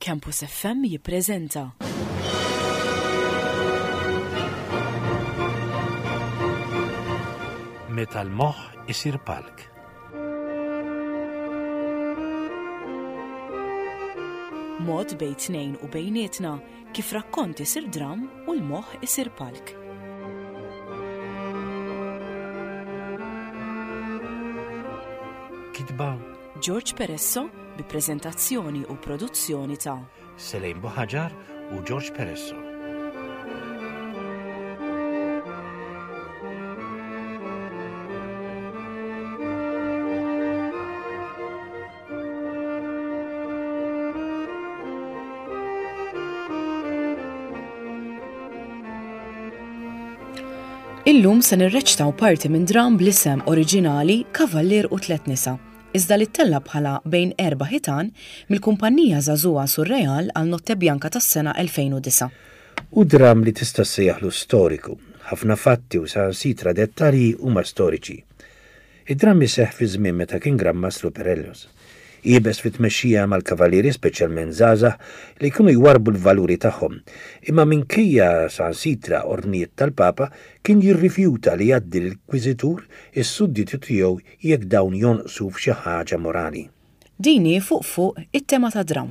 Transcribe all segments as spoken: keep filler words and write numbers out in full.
Campus F M jippreżenta. Meta l-moħħ isir palk. Mod bejn tnejn u bejnietna kif rakkont isir dram u l-moħħ isir palk. Kitba George Peresso bi preżentazzjoni u produzzjoni ta' Selejn Boħaġar u George Peresso. Illum se nirreċtaw parti minn dram bl-isem oriġinali Kavallier u tlet nisa, iżda li ttella bħala bejn erba' ħitan mill-kumpanija Żagħżugħa Surreal għal Notte Bjanka tas-sena elfejn u disa'. U dram li tista' ssejjaħlu storiku, ħafna fatti u sansitra dettalji huma storiċi. Id-dram iseħħ fi żmien meta kien Gran-Mastru Perellos. Jibes fit-tmexxija mal-kavallieri speċjalment żgħażagħ li jkunu jwarbu l-valuri tagħhom, imma minkejja sansitra ordnijiet tal-Papa kien jirrifjuta li jgħaddi l-Inkwiżitur is-sudditi tiegħu jekk dawn jonqsu f'xi ħaġa morali. Dini fuq fuq it-tema ta' dram.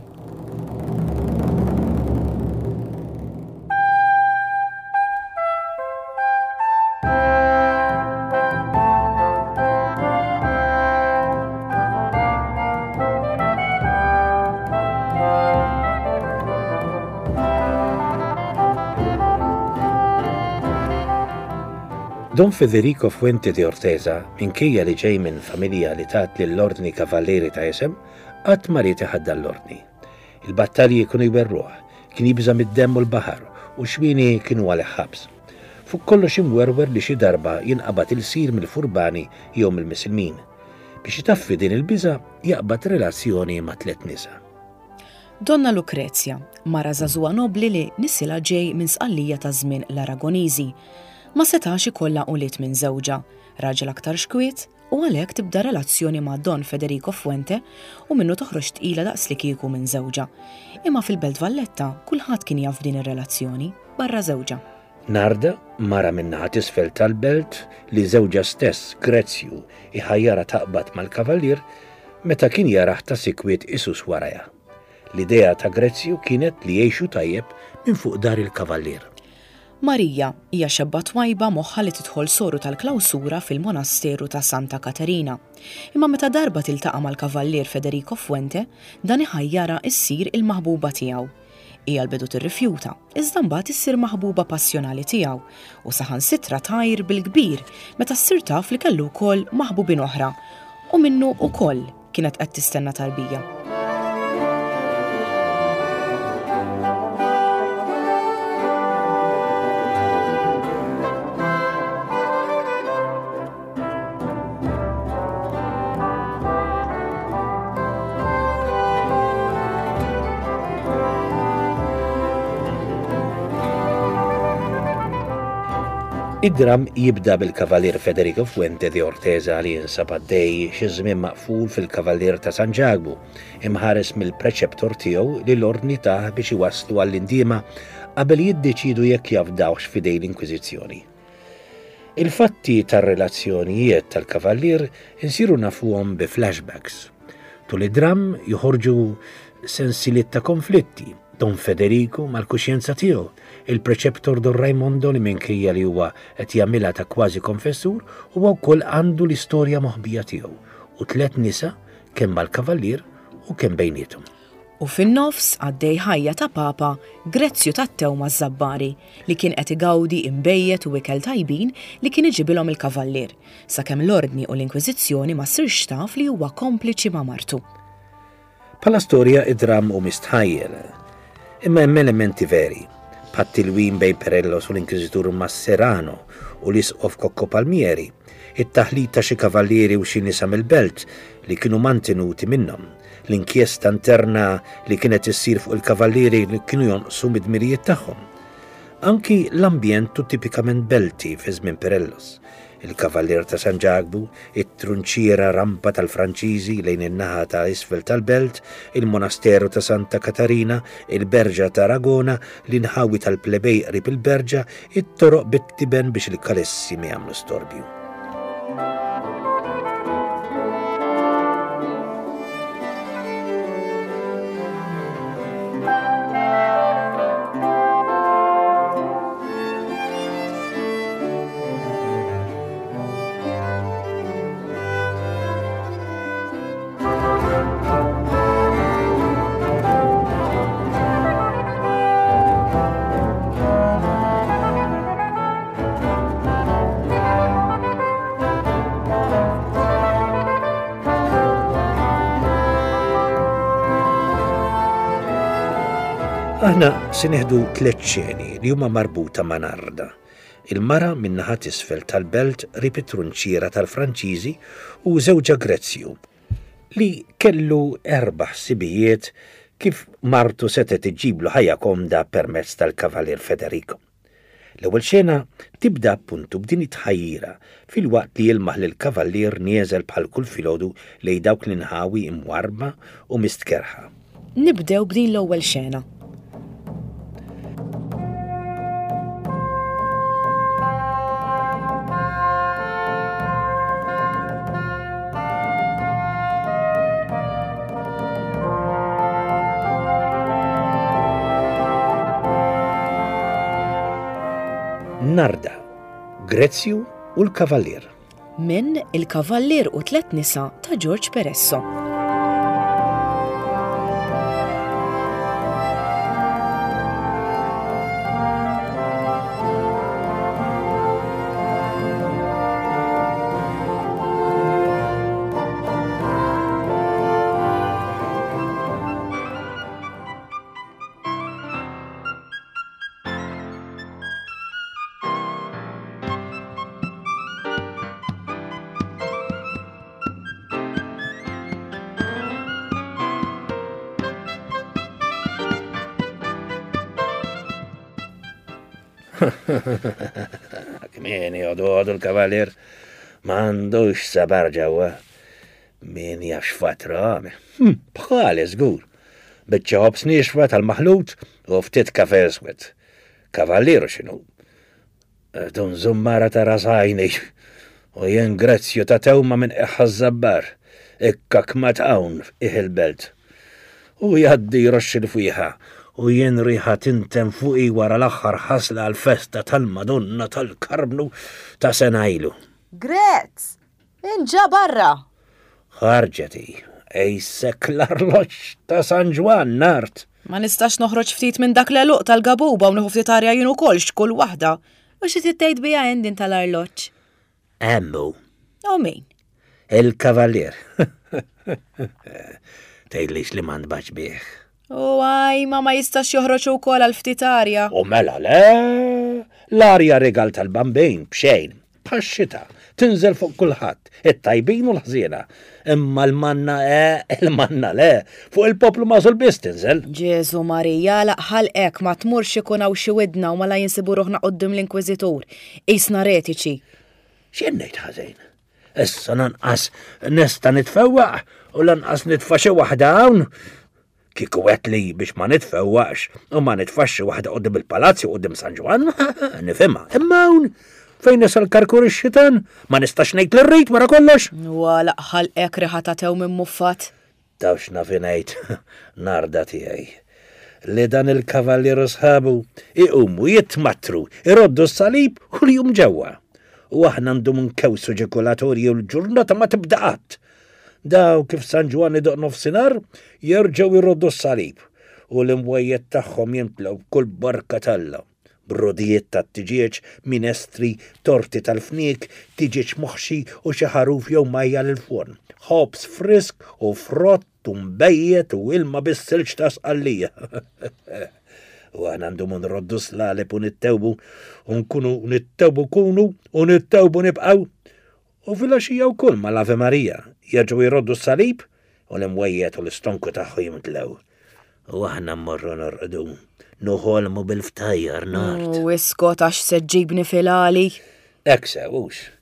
Don Federico Fuente de Orteza, minkejja li ġej minn familja li tat lill-Ordni Kavallieri ta' isem, qatt ma ried iħadda l-ordni. Il-battalji kienu jberruh, kien jibża mid-demm u l-baħar u xwini kienu għalih ħabs. Fuq kollox imwerwer li xi darba jinqabad il-sir mill-furbani jew mill-Misselmin. Biex itaffi din il-biża' jaqbad relazzjoni ma' tliet nisa. Donna Lucrezia, mara żagħżugħa nobli li nisilha ġej minn sqallija ta' żmien l-Aragonisi. Ma setax ikollha ulied minn żewġa, raġel aktar xkwiet u għalhekk tibda relazzjoni ma' Don Federico Fuente u minnu toħroġ tqila daqs li kieku minn żewġa. Imma fil-Belt Valletta kulħadd kien jaf din ir-relazzjoni barra żewġa. Narda, mara min-naħa t'isfel tal-Belt li żewġa stess, Grezzju, iħajjara taqbad mal-Kavallier meta kien jaraħ ta' sikwiet isus warajha. L-idea ta' Grezzju kienet li jgħixu tajjeb minn fuq dar il-Kavallier. Marija hija xebba twajba moħħa li tidħol soru tal-klawsura fil-monasteru ta' Santa Caterina. Imma meta darba tiltaqa' mal-Kavallier Federico Fuente, dan iħajjara issir il-maħbuba tiegħu. Hija l-bidu tirrifjuta, iżda mbagħad issir maħbuba passjonali tiegħu u saħansitra tajr bil-kbir meta ssir taf li kellu wkoll maħbubin oħra u minnu wkoll kienet qed tistenna tarbija. Id-dram jibda bil-Kavallier Federico Fuente de Orteza li jinsab għaddej xi żmien maqful fil-Kavallier ta' San Ġagbu, imħares mill-preċeptor tiegħu li l-ordni tah biex iwasslu għall-indiema qabel jiddeċidu jekk jafdawx fidej l-Inkwiżizzjoni. Il-fatti tar-relazzjonijiet tal-Kavallier insiru nafuhom bi flashbacks. Tul id-dram joħorġu sensieliet ta' konflitti. Don Federico mal-kuxjenza tiegħu, il-preċeptor Don Raimondo li minkejja li huwa qed jagħmilha ta' kważi konfessur huwa wkoll għandu l-istorja moħbija tiegħu u tliet nisa kemm mal-Kavallier u kemm bejniethom. U fin-nofs għaddej ħajja ta' Papa Grezzju tat-tew maż-Żabbari li kien qed igawdi imbejjed u ikel tajbin li kien iġibilhom il-Kavallier, sakemm l-Ordni u l-Inkwiżizzjoni ma ssirx taf li huwa kompliċi ma' martu. Bħala storja id-dram u mistħajjel, imma hemm elementi veri, bħat-tilwim bejn Perellos u l-Inkwiżitur Masserano u l-Isqof Kokko Palmieri, it-taħlit ta' xi kavallieri u xi nisa mill-Belt li kienu mantenuti minnhom, l-inkjesta interna li kienet issir fuq il-kavallieri li kienu jonqsu mid-dmirijiet tagħhom. Anki l-ambjent tu tipikament Belti fi żmien Perellos, il-Kavallier ta' San Ġagbu, it-Trunċiera rampa tal-Franċiżi lejn in-naħa ta' isfel tal-Belt, il-Monasteru ta' Santa Katarina, il-Berġa ta' Aragona, l-inħawi tal-Plebej qrib il-Berġa, it-toroq bit-tiben biex il-Kalessi ma jagħmlu storbju. Aħna sineħdu tliet xeni li huma marbuta ma' Narda. Il-mara min-naħa isfel tal-Belt rib it-Trunċiera tal-Franċiżi u żewġa Grezzju li kellu erba' ħsibijiet kif martu setet iġiblu ħajja komda permezz tal-Kavallier Federico. L-ewwel xena tibda appuntu b'din it-tħajjira fil-waqt li jilmaħ lil kavallier nieżel bħal kull filgħodu lejn dawk l-inħawi imwarba u mistkerħa. Nibdew b'din l-ewwel xena. Narda, Grezzju u l-Kavallier. Minn il-Kavallier u tlet nisa ta' George Peresso. Min jgħodu għadu l-Kavallier m'għandux sabar ġewwa. Min jafx fatra. Bħali żgur. Biċċa nixfa tal-maħlut u ftit kafe eswed. Kavallier x'inhu. Dun żummara ta' rasajni u jien Grezzju ta' tewma minn iħħa żabbar. Ikka kmat hawn il-Belt. U jgħaddi jroxxi l-fwieħa. U jien riħa tintem fuqi wara l-aħħar ħasla għal-festa tal-Madonna tal-Karbnu ta' sena ilu. Grezz! Inġa barra! Ħarġeti, ejsek l-arloġġ ta' San Ġwan Nart. Ma nistax noħroġ ftit minn dak l-eluq tal-gabuba u nieħu ftit arja jien ukoll x'kull waħda. U xi tittejt biha endin tal-arloġġ? Emmu. U min? Il-Kavallier. Tgħidlix li m'għandbax bih. U għaj, ma ma jistax joħroġ ukoll għal ftit arja. U mela le, l-arja regal tal-bambejn b'xejn, bħax-xita, tinżel fuq kulħadd, it-tajbin u l-ħżiena. Imma l-manna e, il-manna le, fuq il-poplu mażul biss tinżel. Ġesu Marija, laqħal hekk ma tmurx ikun hawn xi widna u ma la jinsibu ruħna qudiem l-Inkwiżitur. Qisna retiċi. X'jien ngħid ħażin? Issa lanqas nista' nitfewwaq u lanqas nitfa' xi waħda hawn. Kieku għet li biex ma nitfewwaqx u ma nitfaxxi waħda qudiem il-palazzi u qudiem San Ġwan, nifhimha. Imma hawn fejn isal karkur ix-xitan, ma nistax ngħid li rrid wara kollox. Wala ħalqek riħa ta' tew minn muffat. Tawx nafi ngħid, Narda tiegħi. Li dan il-Kavallier sħabu iqumu jitmattru, iroddu s-salib u li jum ġewwa. U aħna ndum nkewsu ġekulatorji u l-ġurnata ma tibdaqat. Daw kif San Ġwan idoq nofsinhar jerġgħu jroddu s-salib u l-imwejjed tagħhom jimtlew kull barka talla. Brodijiet tat-tiġieġ, minestri, torti tal-fnik, tiġieġ moħxi u xi ħaruf jew majja l-forn. Ħobs frisk u frott u mbejjed u ilma bis-silġ ta' sqallija. U għana għandhom nroddu slaleb u nittewbu u nkunu nittewbu kunu u nittewbu nibqaw. U fil-għaxija wkoll mal-Ave Marija jerġgħu jroddu s-salib u l-imwejjed u l-istonku tagħhom jimtlew. U aħna mmorru norqdu noħolmu bil-ftajjar Nart. U iskot għax se ġibni fil-għali. Ek sewux.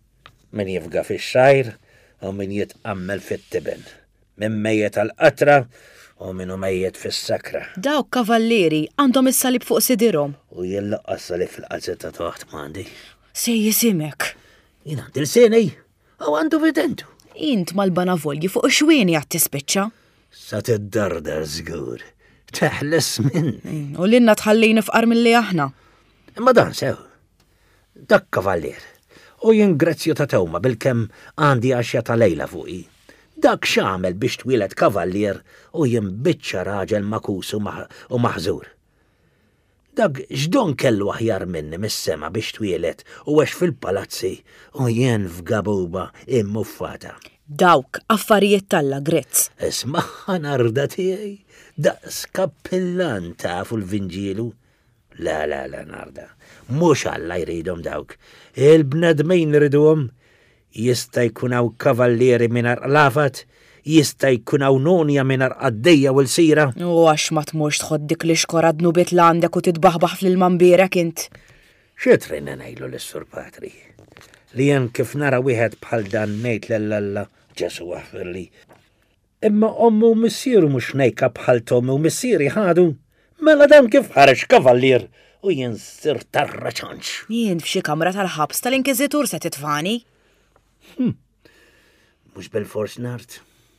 min jifga fix-xajr u min jitqammel fit-tiben. Min mejjet għall-qatra u minnu mejjet fis-sakra. Dawk kavallieri għandhom is-salib fuq sidirhom. U jien laqqas salib fil-qalzetta taħt m'għandi. Se jisimek. Jien għandi l-seni, u għandu videntu. Int mal-banavolji fuq xwieni għat tispiċċa. Sa tiddardar żgur. Teħles minn. U l-inna tħallini fqar mill-li aħna. Imma dan sew. Dak kavallier. U jien grazzju ta' tewma bil-kem għandi għaxja ta' lejla fuqi. Dak x'għamel biex twieled kavallier u jien biċċa raġel makus u maħżur. Dak x'don kellu aħjar minni mis-sema biex twieled u għax fil-palazzi u jien f'gabuba immuffata. Dawk affarijiet talla Grazz. Isma' narda tiegħi daqs kappillan tafu l-Vinġielu. La, la, la, narda. Mux Alla jridhom dawk. Il-bnedmin jridhom. Jista' jkun hawn kavallieri mingħajr qlafat, jista' jkun hawn nonja mingħajr qaddejja u l-sira. U għax ma tmurx tħoddik li xkora dnubiet l għandek u titbaħbaħ fl-ilmambierek int. X'trejna ngħidlu lis-Sur Patri? Li jen kif nara wieħed bħal dan ngħid lell-Alla Ġesu waħfirli. Imma ommu u missieru mhux ngħidha bħal tommu u missieri ħadu. Mela dan kif ħareġ kavallier u jien sir tarraċanċ. Jien f'xi kamra tal-ħabs tal-Inkiżitur se titfani. Mhux bil-fors nart.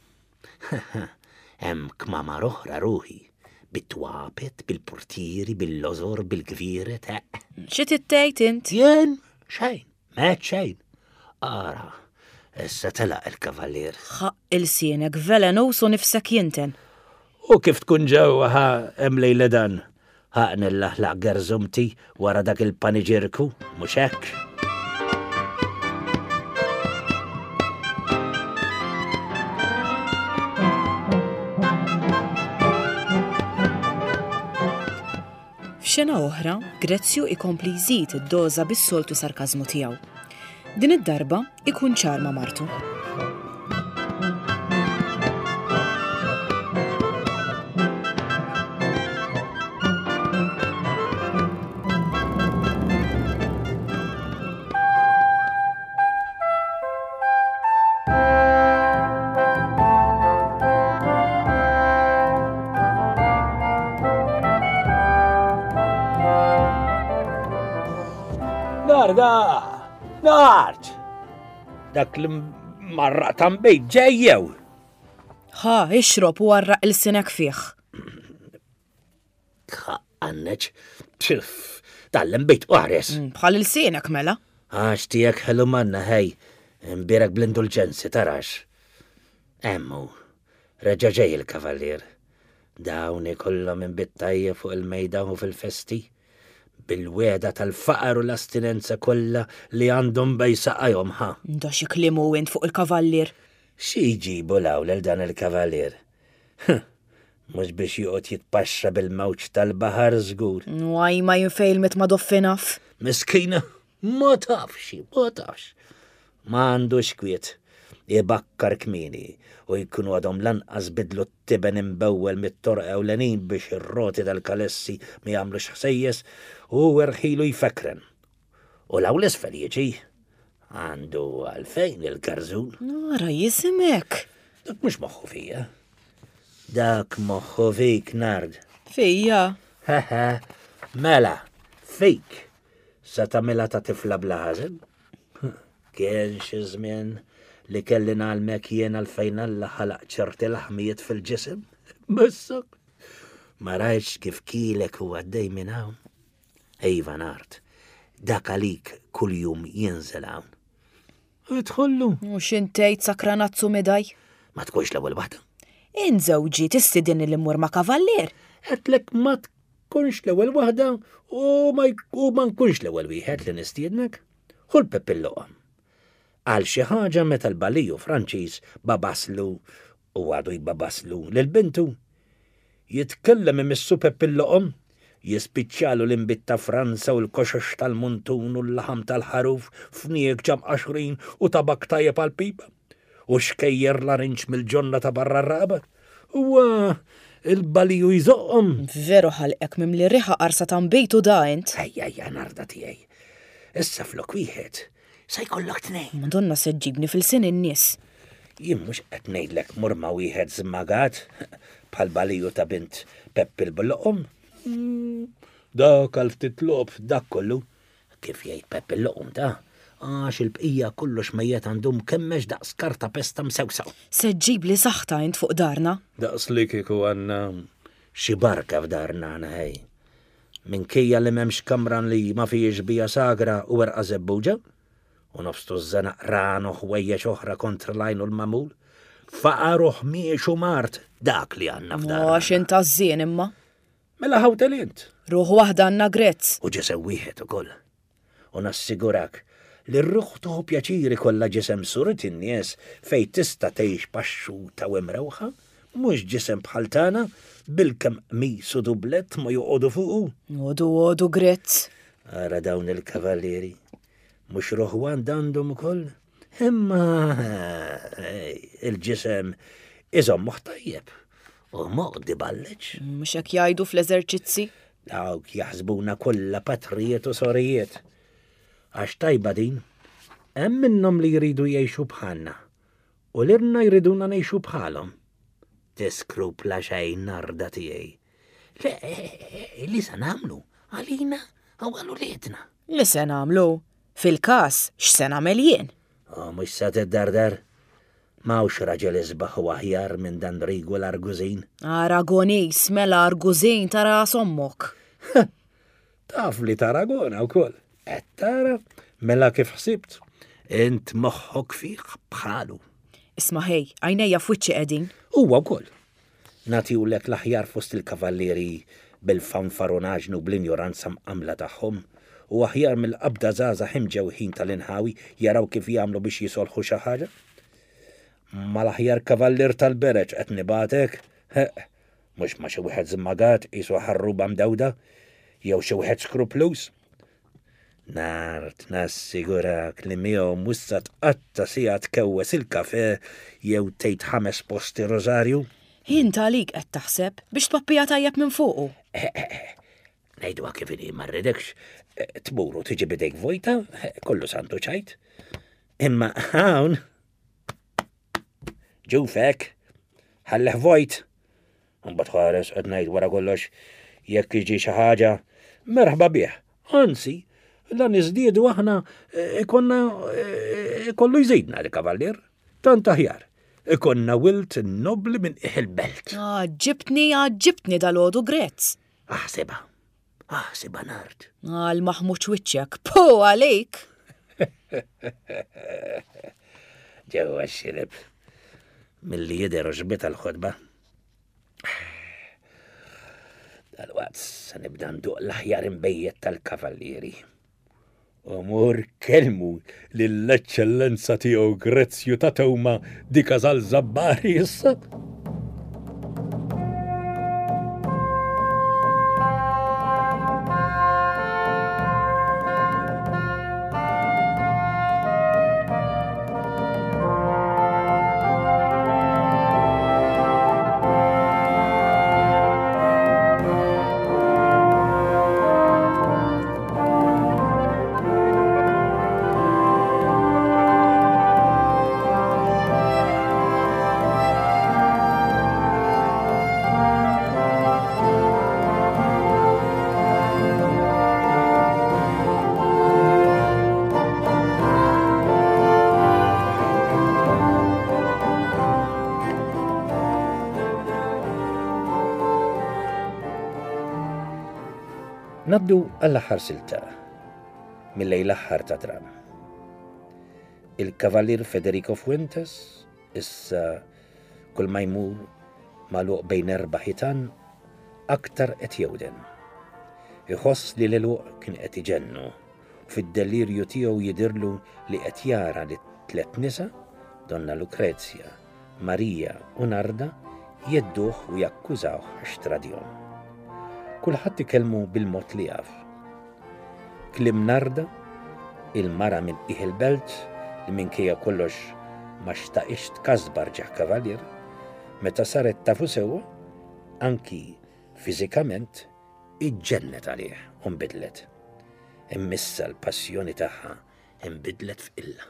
Hemm kmamar oħra ruħi, bit-twapet, bil-portieri, bil-lożor, bil-gviret, eh. Xi tittejt int? Jien xejn, met xejn. Ara, issa telaq il-kavallier. Ħaq il-sienek velenus u nifsek jinten. U kif tkun ġewwa ħa hemm lejla dan, ħaqni l-laħlaq gerzumti wara dak il-paniġirku, mhux hekk? F'xena oħra, Grazzju ikompli jżid id-doża bis-soltu sarkażmu tiegħu. Din id-darba ikun ċar ma' martu. Narda! Nart! Dak li marraq tambejt ġejjew. ħa, ixrob u warraq il-sinek fih. Għanneċ, tf, tal-imbejt uħares. Bħal il-sinek mela. Għax tijek ħelu manna, hej, mbirek bl-indulġenzi, tarax. Emmu, reġa ġej il-kavallier. Dawni kollom imbittajja fuq il-mejda u fil-festi. Bil-weda tal-faqar u l-astinenza kollha li għandhom bej saqajhom ħa. Ndox iklimu int fuq il-kavallier. Xi jġibu law lil dan il-kavallier? Mhux biex joqgħod jitpaxxa bil-mawġ tal-baħar żgur. Waj ma jinfejlmet ma doffinaf. Miskina, ma tafx, ma tafx. Ma għandux kwiet. Ibakkar kmini u jkunu għadhom lanqas bidlu t-tiben imbewwel mit-torq ewlenin biex ir-roti tal-kalessi ma jagħmlux ħsejjes u werħilu jfekren. U law l-isfel jiġi għandu għalfejn il-karżun. Nara jisimek. Dak mhux moħħu fija. Dak moħħu fik, Nard. Fija. Haha, mela, fik. Sa tagħmilha ta' tifla bla ħażen? Kien xi żmien li kelli nagħlmek jien għalfejn Alla ħalaq ċerti laħmijiet fil-ġisem? Missok. Ma rajtx kif kielek u għaddej minn hawn? Iva Nart, dak għalik kuljum jinżel hawn. Idħollu. U xintejt sakranazzu medaj? Ma tkunx l-ewwel waħda. Inżewġi tistidin li mmur ma' kavallier. Għetlek ma tkunx l-ewwel waħda u ma nkunx l-ewwel wieħed li nistiednek. Ħul Peppilloqam. Għal xi ħaġa meta l-baliju Franċiż babaslu u għadu jbabaslu lil-bintu. Jitkellem imissu Peppilloqom, jispiċċalu l-imbit ta' Franza u l-koxox tal-muntun u l-laħam tal-ħaruf f'niek ġam għaxrin u tabak tajjeb għal-pipa. U xkejjer l-arinċ mill-ġonna ta' barra r-raba. U il-baliju jżoqhom. Veru ħalqek mim li riħa qarsa ta' mbejtu da int. Ejja, ejja, Narda tiegħi. Issa flok wieħed sa jkollok tnejn. Madonna se ġibni fil-sin in-nies. Jien mhux qed ngħidlek murma wieħed żmagat bħal baliju ta' bint Peppi l-Bulloqom. Dak għal ftit lob dak kollu. Kif jgħid Peppi l-Bulloqom ta' għax il-bqija kollox mejjed għandhom kemmex daqs karta pesta msewsaw. Se ġib li saħta int fuq darna? Daqs li kieku għandna xi barka f'darna għana ħej. Minkejja li m'hemmx kamran li ma fiex bija sagra u werqa żebbuġa, u nofstu żanaq rano ħwejjeġ oħra kontra lajnu l-mamul, faqaruh miex u mart dak li għandna f'darna. Għax int għażżien imma. Mela ħawtel int. Ruħ waħda għandna Grezz. U ġisem wieħed ukoll. U nassigurak li r-ruħ tuħu pjaċiri kollha ġisem surit in-nies fejn tista' tgħix paxxuta u imrewħa, mhux ġisem bħal tagħna bil-kemm misu dublet ma joqogħdu fuqu. Għodu għodu Grezz. Ara dawn il-kavallieri, mhux ruħwan għandhom ukoll, imma il-ġisem iżom moħtajjeb u moqdi balleġ. Mhux hekk jgħidu fl-eżerċizzi? Dawk jaħsbuna kollha patrijiet u sorijiet. Għax tajba din, hemm minnhom li jridu jgħixu bħalna u l-irna jriduna ngħixu bħalhom. Tiskrupla xejn narda tiegħi. Le, li se nagħmlu għalina u għal uliedna. Li se nagħmlu? Fil-każ x'se nagħmel jien? Oh, mhux sa tiddardar. Mawx raġel isbaħ u aħjar minn dan Rigu l-Argużin. Aragonis mela Argużin tara sommok. Taf li taragona wkoll. Qed tara mela kif ħsibt. Int moħħok fih bħalu. Isma' ħej, għajnejja f'wiċċi qegħdin. Huwa wkoll. Nagħtiwlek l-aħjar fost il-kavallieri bil-fanfaronaġnu bl-injoranza mqamla tagħhom u aħjar mill-qabda żgħażagħ imġewħin tal-inħawi jaraw kif jagħmlu biex jisolħu xi ħaġa. Mal-aħjar kavallier tal-bereġ qed nibatek, mhux ma' xi wieħed żmagat qisu ħarruba mdewda jew xi wieħed skruplus. Nart nassigurak li miegħu mhux se tqatta siegħa tkewwes il-kafè jew tgħid ħames posti rożarju. Jien talik qed taħseb biex tpappija tajjeb minn fuqu. Ngħidwa kif inhi ma rridekx tmuru tiġi bidejk vojta, kollu santu ċajt. Imma hawn ġufek, ħalleħ vojt. Mbagħad ħares qed ngħid wara kollox jekk jiġi xi ħaġa merħba bih. Anzi, lan iżdiedu aħna ikonna ikollu jżidna l-kavallier. Tant aħjar. Ikonna wilt nobli minn il-belt. Ġibtni, ġibtni dal-għodu Grezz. Aħseba, aħseba nart. Għal-maħmuċ wiċċek, po għalejk. Ġewwa xilib. Milli jidher ġbita l-ħodba. Dal-waqt se nibda nduq l-aħjar imbejjed tal-kavallieri. Umur kelmu lill-eċċellenza tiegħu Grezzju ta' Tewma di Kazal Zabbari issa. Naddu għall-aħħar silta, mill-lejl l-aħħar ta' dram. Il-kavallier Federico Fuentes issa kull ma jmur magħluq bejn erba' ħitan aktar qed jewden. Iħoss li l-eluq kien qed iġennu u fid-delirju tiegħu jidirlu li qed jara li tliet nisa, Donna Lucrezia, Marija u Narda, jedduh u jakkużawh għax tradihom. Kulħadd ikellmu bil-mod li jaf. Kliem Narda, il-mara minn il-belt li minkejja kollox ma xtaqix tkasbar ġeħ kavallier, meta saret tafu sewwa, anki fiżikament iġġennet għalih u nbidlet. Immissa l-passjoni tagħha imbidlet f'illa.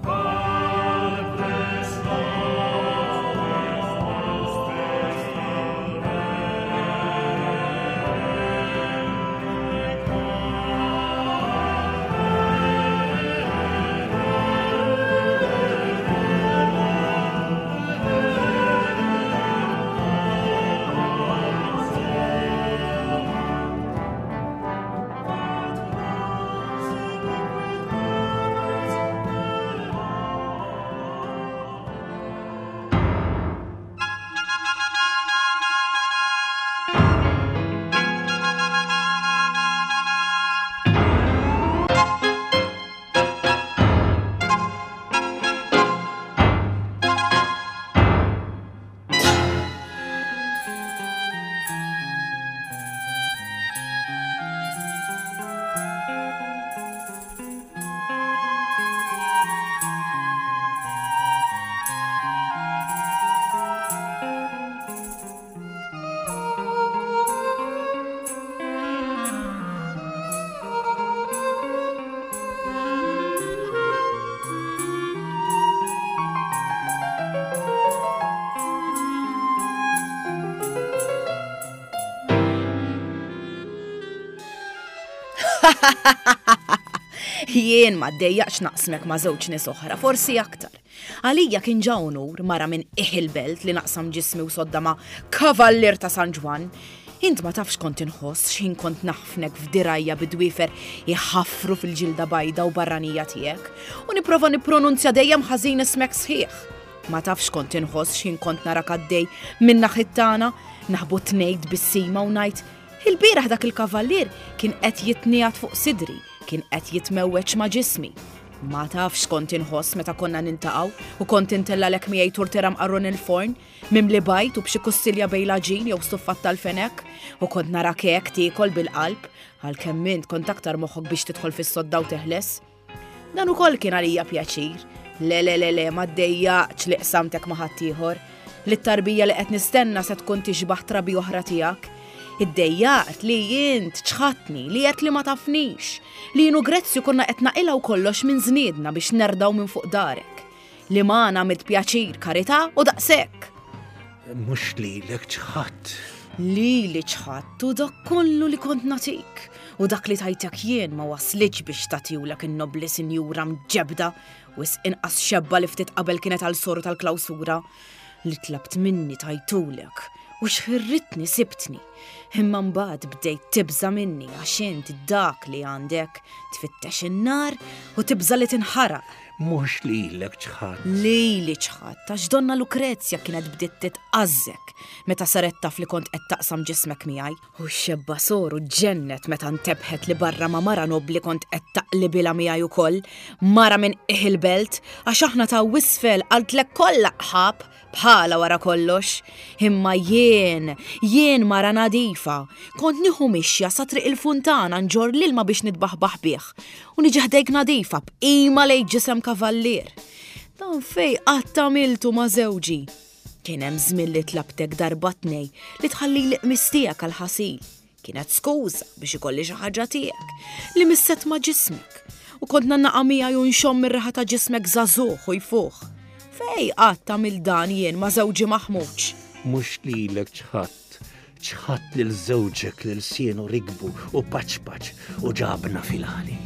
Jien ma ddejjaqx naqsmek ma' żewġ nies oħra, forsi aktar. Għalija kien ġa onur mara minn iħil-belt li naqsam ġismi u sodda ma' kavallier ta' San Ġwan. Int ma tafx kont inħoss x'in kont naħfnek f'dirajja bidwiefer jħaffru fil-ġilda bajda u barranija tiegħek u nipprova nippronunzja dejjem ħażin ismek sħiħ. Ma tafx kont inħoss x'in kont nara kaddej minn naħit tagħna naħbu tnejt bis-sima u ngħid il-bieraħ dak il-kavallier kien qed jitniegħat fuq sidri, kien qed jitmewweġ ma' ġismi. Ma tafx kont inħoss meta konna nintaqgħu u kont intellalek miegħi turtira mqarrun il-forn, mimli bajt u b'xi kussilja bejla ġin jew stuffat tal-fenek u kont nara kek tiekol bil-qalb għalkemm int kont aktar moħħok biex tidħol fis-sodda u teħles. Dan ukoll kien għalija pjaċir. Le le le le ma ddejjaqx li qsamtek ma' ħadd ieħor. Li t-tarbija li qed nistenna se tkun tixbaħ trabi oħra tiegħek. Iddejjaqt li jint ċħatni, li qed li ma tafnix, li jienu Grezju konna qed naqilgħu kollox minn żniedna biex nerdaw minn fuq darek. Li magħna mid-pjaċir karità u daqshekk. Mhux lilek ċħatt. Lili ċħatt u dak kollu li kont natik. U dak li tajtek jien ma waslitx biex tagħtiwlek in-nobli sinjura mġebda u inqas xebba li ftit qabel kienet għal soru tal-klawsura li tlabt minni tajtulek. U xħirritni sibtni, imma mbagħad bdejt tibża minni għax int dak li għandek tfittex in-nar u tibża li tinħaraq. Mhux lilek ċħatt. Lili ċħatt, għax donna Lukrezja kienet bdiet titqażżek meta saret taf li kont qed taqsam ġismek miegħi. U xebba soru ġennet meta ntebħet li barra ma' mara nobli kont qed taqlibilha miegħi ukoll, mara minn iħil-belt għax aħna ta' wisfel qaltlek kollha ħab bħala wara kollox, imma jien, jien mara nadifa, kont nieħu mixja sa triq il-funtana nġor l-ilma biex nitbaħbaħ bih u niġi ħdejk nadifa b'qima lejn ġisem kavallier. Dan fej qatt għamiltu ma' żewġi. Kien hemm żmien li tlabtek darba tnej li tħallili qmis tiegħek għall-ħasil. Kienet skuża biex ikolli xi ħaġa tiegħek li misset ma' ġismek u kont nannaqa' miegħi u nxomm ir-reħa ta' ġismek żagħżugħ u jfuh. Fej qatt tagħmil dan jien ma' żewġi maħmudx. Mhux lilek ċħatt. ċħatt lil żewġek lil sienu rigbu u paċpaċ u ġabna fil-għali.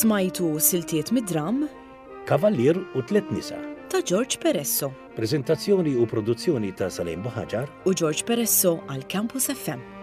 Smajtu siltiet mid-dram Kavallier u tliet nisa. ta' George Peresso Prezentazzjoni u produzzjoni ta' Salim Buħaġar u George Peresso għal Campus F M.